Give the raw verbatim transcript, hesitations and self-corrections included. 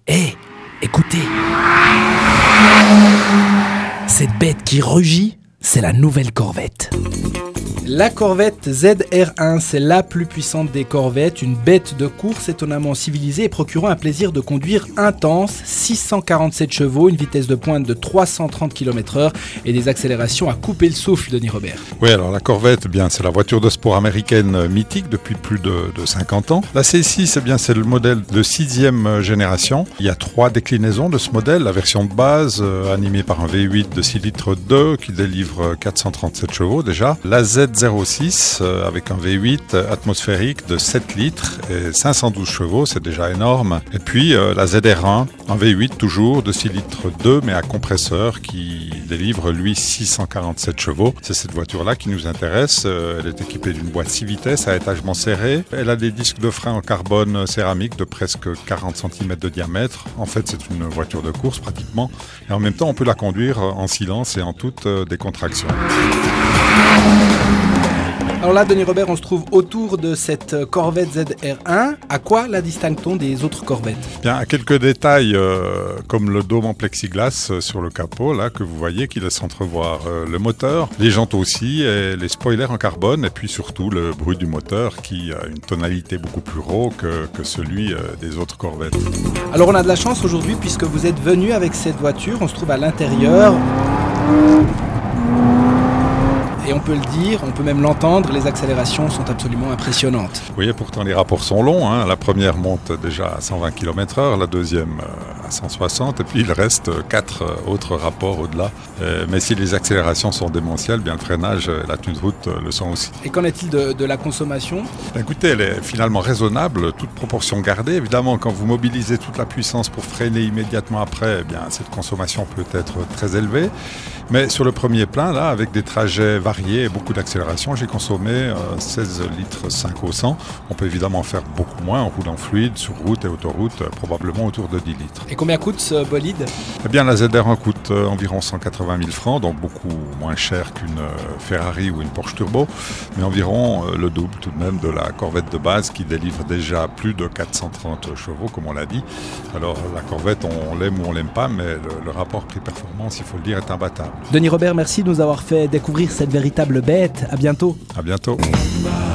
Hé, écoutez. Cette bête qui rugit, c'est la nouvelle Corvette. La Corvette Z R un, c'est la plus puissante des Corvettes, une bête de course étonnamment civilisée et procurant un plaisir de conduire intense, six cent quarante-sept chevaux, une vitesse de pointe de trois cent trente kilomètres heure et des accélérations à couper le souffle, Denis Robert. Oui, alors la Corvette, eh bien, c'est la voiture de sport américaine mythique depuis plus de, de cinquante ans. La C six, eh bien, c'est le modèle de sixième génération. Il y a trois déclinaisons de ce modèle. La version de base, euh, animée par un V huit de six litres deux qui délivre quatre cent trente-sept chevaux déjà. La Z zéro six euh, avec un V huit atmosphérique de sept litres et cinq cent douze chevaux, c'est déjà énorme. Et puis euh, la Z R un, un V huit toujours de six litres deux mais à compresseur qui délivre lui six cent quarante-sept chevaux. C'est cette voiture-là qui nous intéresse. Euh, elle est équipée d'une boîte six vitesses à étagement serré. Elle a des disques de frein en carbone céramique de presque quarante centimètres de diamètre. En fait, c'est une voiture de course pratiquement. Et en même temps, on peut la conduire en silence et en toute euh, décontraction. Alors là, Denis Robert, on se trouve autour de cette Corvette Z R un. À quoi la distingue-t-on des autres Corvettes ? Bien, à quelques détails, euh, comme le dôme en plexiglas euh, sur le capot, là, que vous voyez, qui laisse entrevoir euh, le moteur, les jantes aussi, et les spoilers en carbone, et puis surtout le bruit du moteur, qui a une tonalité beaucoup plus rauque que, que celui euh, des autres Corvettes. Alors on a de la chance aujourd'hui, puisque vous êtes venu avec cette voiture. On se trouve à l'intérieur. Et on peut le dire, on peut même l'entendre, les accélérations sont absolument impressionnantes. Oui, pourtant les rapports sont longs. Hein. La première monte déjà à cent vingt kilomètres heure, la deuxième à cent soixante, et puis il reste quatre autres rapports au-delà. Euh, mais si les accélérations sont démentielles, bien le freinage et la tenue de route le sont aussi. Et qu'en est-il de, de la consommation ? Écoutez, elle est finalement raisonnable, toute proportion gardée. Évidemment, quand vous mobilisez toute la puissance pour freiner immédiatement après, eh bien, cette consommation peut être très élevée. Mais sur le premier plein, là, avec des trajets variés et beaucoup d'accélération, j'ai consommé euh, seize litres cinq au cent. On peut évidemment faire beaucoup moins en roulant fluide, sur route et autoroute, euh, probablement autour de dix litres. Et combien coûte ce bolide ? Eh bien, la Z R un coûte euh, environ cent quatre-vingt mille francs, donc beaucoup moins cher qu'une euh, Ferrari ou une Porsche Turbo, mais environ euh, le double tout de même de la Corvette de base qui délivre déjà plus de quatre cent trente chevaux, comme on l'a dit. Alors, la Corvette, on, on l'aime ou on l'aime pas, mais le, le rapport prix-performance, il faut le dire, est imbattable. Denis Robert, merci de nous avoir fait découvrir cette véritable bête. À bientôt. À bientôt.